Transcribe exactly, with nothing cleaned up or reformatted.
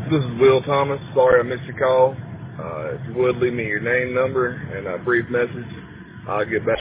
This is Will Thomas. Sorry I missed your call. Uh, if you would leave me your name, number, and a brief message, I'll get back.